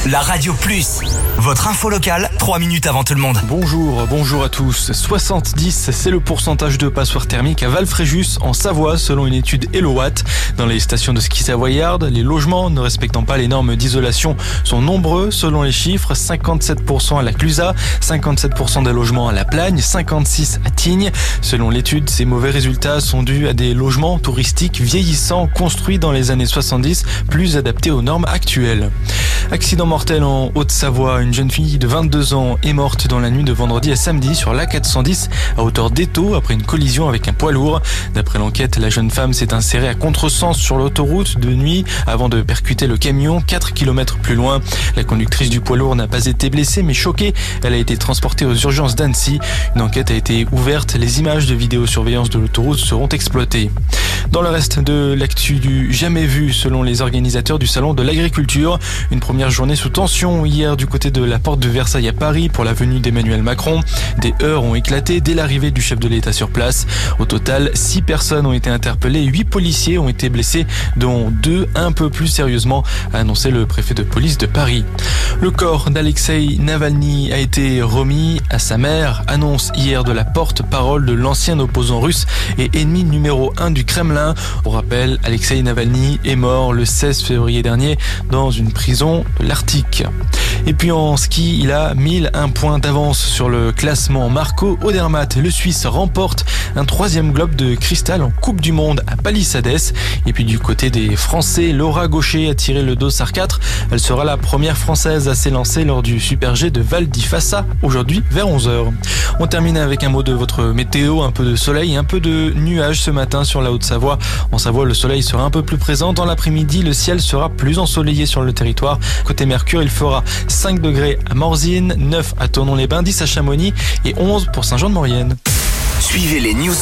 La Radio Plus, votre info locale, 3 minutes avant tout le monde. Bonjour à tous. 70, c'est le pourcentage de passoires thermiques à Valfréjus, en Savoie, selon une étude Elowatt. Dans les stations de ski savoyardes, les logements ne respectant pas les normes d'isolation sont nombreux, selon les chiffres. 57% à la Clusaz, 57% des logements à la Plagne, 56% à Tignes. Selon l'étude, ces mauvais résultats sont dus à des logements touristiques vieillissants, construits dans les années 70, plus adaptés aux normes actuelles. Accident mortel en Haute-Savoie. Une jeune fille de 22 ans est morte dans la nuit de vendredi à samedi sur l'A410 à hauteur d'Étaux après une collision avec un poids lourd. D'après l'enquête, la jeune femme s'est insérée à contresens sur l'autoroute de nuit avant de percuter le camion 4 km plus loin. La conductrice du poids lourd n'a pas été blessée mais choquée. Elle a été transportée aux urgences d'Annecy. Une enquête a été ouverte. Les images de vidéosurveillance de l'autoroute seront exploitées. Dans le reste de l'actu du jamais vu, selon les organisateurs du Salon de l'Agriculture, une première journée sous tension hier du côté de la porte de Versailles à Paris pour la venue d'Emmanuel Macron. Des heurts ont éclaté dès l'arrivée du chef de l'État sur place. Au total, 6 personnes ont été interpellées, 8 policiers ont été blessés, dont 2 un peu plus sérieusement, a annoncé le préfet de police de Paris. Le corps d'Alexeï Navalny a été remis à sa mère, annonce hier de la porte-parole de l'ancien opposant russe et ennemi numéro 1 du Kremlin. Au rappel, Alexeï Navalny est mort le 16 février dernier dans une prison de l'Arctique. Et puis en ski, il a 1001 points d'avance sur le classement. Marco Odermatt, le Suisse, remporte un 3e globe de cristal en Coupe du Monde à Palisades. Et puis du côté des Français, Laura Gaucher a tiré le dossard 4. Elle sera la première Française à s'élancer lors du Super G de Val di Fassa aujourd'hui vers 11h. On termine avec un mot de votre météo, un peu de soleil, un peu de nuages ce matin sur la Haute-Savoie. En Savoie, le soleil sera un peu plus présent. Dans l'après-midi, le ciel sera plus ensoleillé sur le territoire. Côté Mercure, il fera 5 degrés à Morzine, 9 à Tournon-les-Bains, 10 à Chamonix et 11 pour Saint-Jean-de-Maurienne. Suivez les news